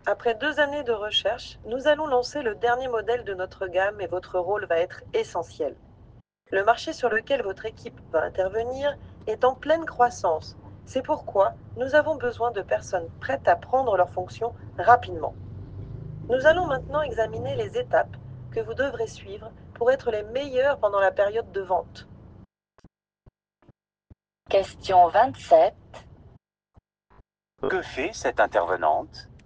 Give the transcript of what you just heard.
Après 2 années de recherche, nous allons lancer le dernier modèle de notre gamme et votre rôle va être essentiel. Le marché sur lequel votre équipe va intervenir est en pleine croissance. C'est pourquoi nous avons besoin de personnes prêtes à prendre leurs fonctions rapidement. Nous allons maintenant examiner les étapes que vous devrez suivre pour être les meilleurs pendant la période de vente. Question 27. Que fait cette intervenante?